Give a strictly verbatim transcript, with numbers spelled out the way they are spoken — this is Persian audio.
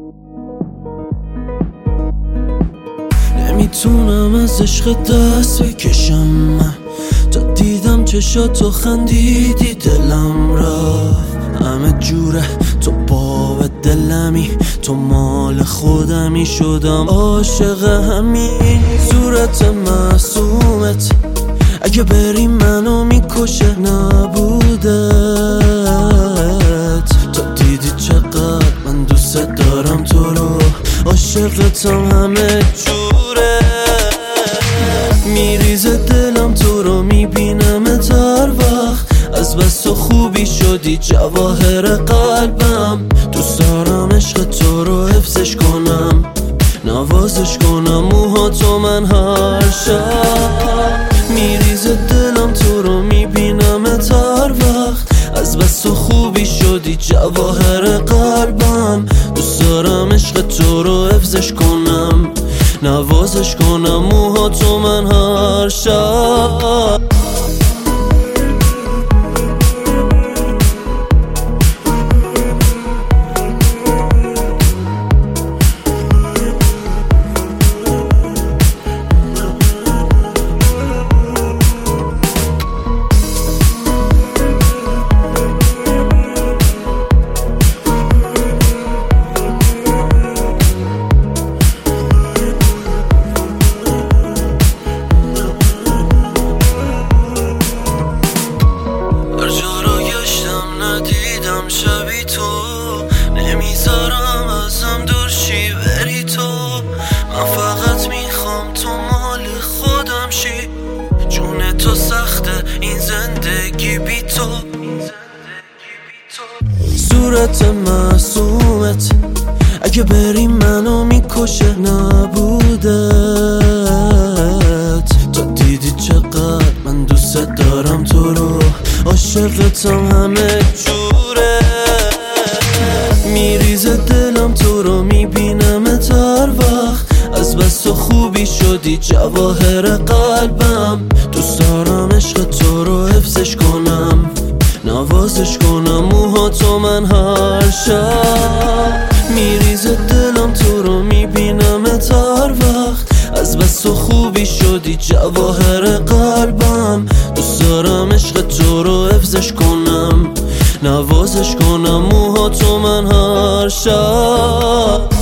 نمیتونم از عشق دست بکشم من، تا دیدم چشاتو خندیدی دلم رفت. همه جوره تو باب دلمی، تو مال خودمی، شدم عاشق همین صورت معصومت. اگه بری منو میکشه نبودت، تا دیدی چقدر من دوست دارم تو رو، عاشقتم همه جوره. میریزه دلم تو رو میبینم هر وقت، از بس تو خوبی شدی جواهر قلبم. دوست دارم عشق تو رو حفظش کنم، نوازش کنم موها تو من هر شب. میریزه دلم تو رو میبینم هر وقت، از بس تو خوبی شدی جواهر قلبم. دوست دارم عشق تو رو حفظش کنم، نوازش کنم موها تو من هر شب. ندیدم شبی تو، نمیذارم ازم دور شی بری تو. من فقط میخوام تو مال خودم شی، جون تو سخته این زندگی بی تو. صورت معصومت اگه بری منو میکشه نبودت، تا دیدی چقدر من دوست دارم تو رو، عاشقتم همه جوره. میریزه دلم تو رو میبینم هر وقت، از بس تو خوبی شدی جواهر قلبم. دوست دارم عشق تو رو حفظش کنم، نوازش کنم موها تو من هر شب. میریزه دلم تو رو میبینم هر وقت، از بس تو خوبی شدی جواهر قلبم. دوست دارم عشق تو رو حفظش کنم، نوازش کنم موها تو من هر شب.